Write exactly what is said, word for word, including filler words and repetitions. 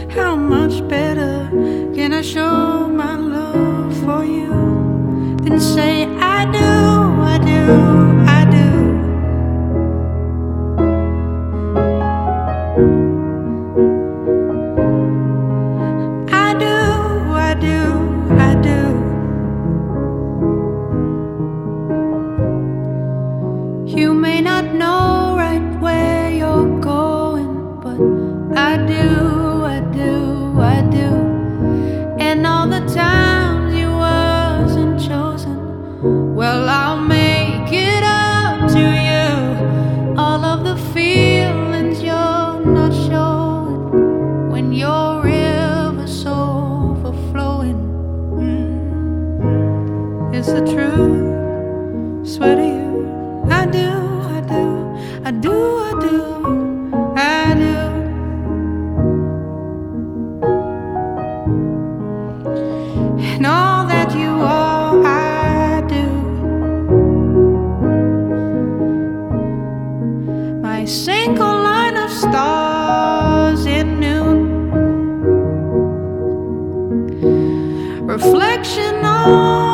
How much better can I show my love for you than say I do, I do, I do. I do, I do, I do. You may not know right where you're going, but I do, I do, I do. And all the times you wasn't chosen, well, I'll make it up to you. All of the feelings you're not showing when your river's overflowing. Mm. It's the truth, swear to you. I do, I do, I do, I do, I do. And all that you are, I do. My single line of stars in noon, reflection on